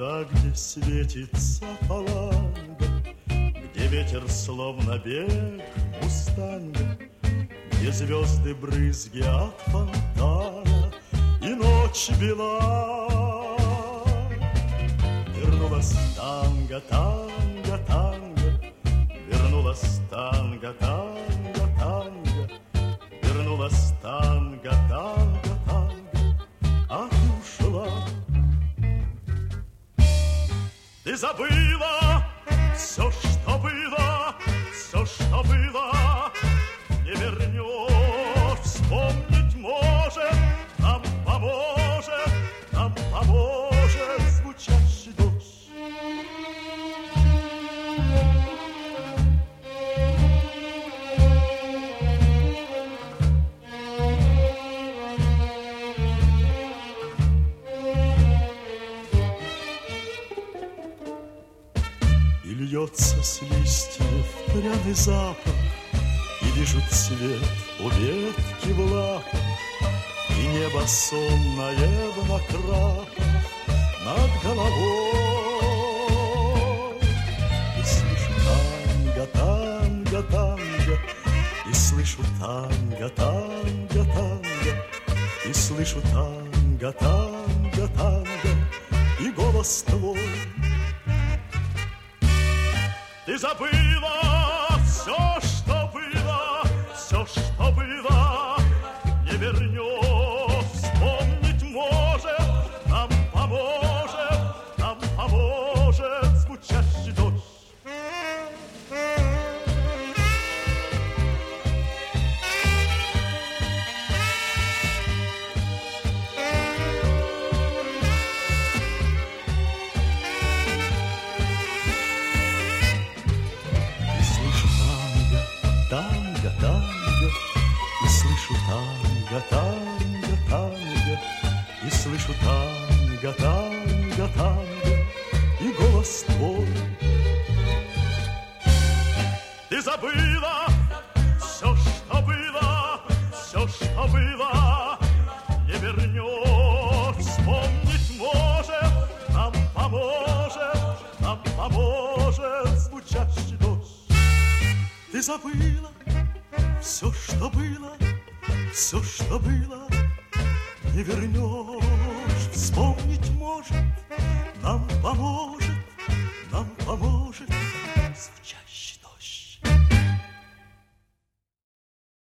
Туда, где светится фаланга, где ветер словно бег мустанга, где звезды брызги от фонтана и ночь бела. Вернулась танго, танго, танго, вернулась танго, танго, танго, вернулась танго, танго, танго, а ты ушла. Ты забыла все, что было, все, что было, не вернешь. Вспомнить может, нам поможет звучащий дождь. И льется с листьев пряный запах, и лежит цвет у ветки в лапах, и небо сонное в накрапах над головой. И слышу танго, танго, танго, и слышу танго, танго, танго, и слышу танго, танго, танго, и голос твой. Ты забыла все, что было, все, что было, не вернешь. Вспомнить может, нам поможет звучащий дождь. Танго, танго, и слышу танго, танго, танго, и слышу танго, танго, танго, и голос твой. Ты забыла все, что было, все, что было, не вернешь. Вспомнить может, нам поможет звучащий дождь. Ты забыла все, что было, все, что было, не вернешь. Вспомнить может, нам поможет звучать.